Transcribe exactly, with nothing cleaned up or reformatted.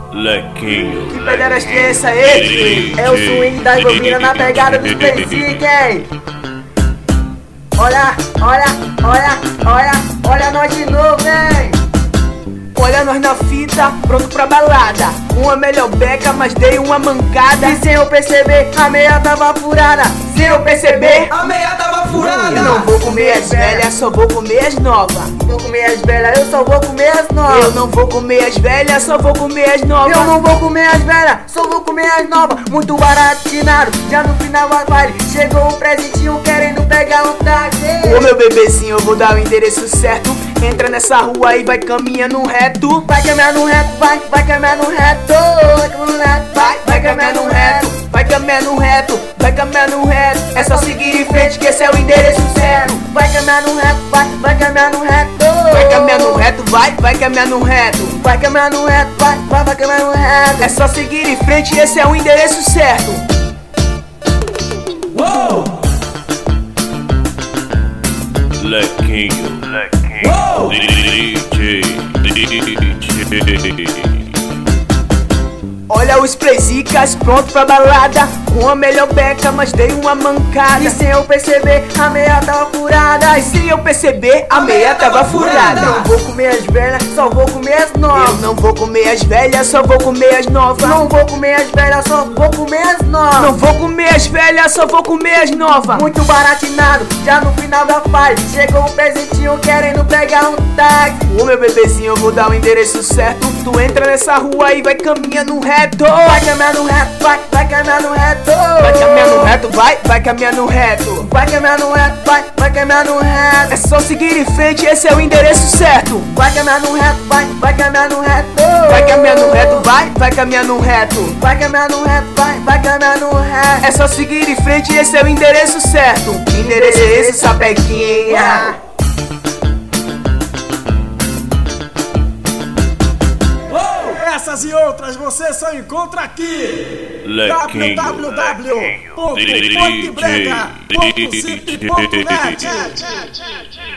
Lequinho. Que pegaram as crianças aí? É o swing da bobina na pegada do Space, hein? Olha, olha, olha, olha, olha nós de novo, hein? Olha nós na fita, pronto pra balada. Uma melhor beca, mas dei uma mancada. E sem eu perceber, a meia tava furada. Sem eu perceber, a meia tava furada. Eu não vou comer as velhas, só vou comer as novas. Vou comer as velhas, eu só vou comer as novas. Eu não vou comer as velhas, só vou comer as novas. Eu não vou comer as velhas, só vou comer as novas. Muito baratinado, já no final da baile chegou um presentinho querendo pegar um táxi. Ô meu bebezinho, eu vou dar o endereço certo. Entra nessa rua e vai caminhando reto. Vai caminhar no reto, vai, vai caminhar no reto. Vai caminhar no reto, vai, vai caminhar no reto. Vai caminhar no reto, vai caminhar no reto. É só seguir em frente que esse é o endereço certo. Vai caminhar no reto, vai, vai caminhar no reto. Vai caminhar no reto, vai, vai caminhar no reto. Vai caminhar no reto, vai, vai, vai caminhar no reto. É só seguir em frente, esse é o endereço certo. Uou! Lequinho, Lequinho. Uou! D J, D J. Olha os Sprayzicas pronto pra balada. Com a melhor beca, mas dei uma mancada. E sem eu perceber, a meia tava furada. E sem eu perceber, a meia tava furada. Não vou comer as velhas, só vou comer as novas. Eu não vou comer as velhas, só vou comer as novas. Não vou comer as velhas, só vou comer as novas. Não vou comer as velhas, só vou comer as novas. Muito baratinado, já no final da fase chegou um presentinho querendo pegar um táxi. Ô meu bebezinho, eu vou dar o endereço certo. Tu entra nessa rua e vai caminhando reto. Vai caminhar no reto, vai, vai caminhar no reto. Vai caminhar no reto, vai, vai caminhar no reto. Vai caminhar no reto, vai, vai caminhar no reto. É só seguir em frente, esse é o endereço certo. Vai caminhar no reto, vai, vai caminhar no reto. Vai caminhar no reto, vai, vai caminhar no reto. Vai caminhar no reto, vai, vai caminhar no reto. É só seguir em frente, esse é o endereço certo. Endereço é esse, sapequinha. Essas e outras você só encontra aqui. Lequinho, w w w ponto ponte brega ponto zip ponto net.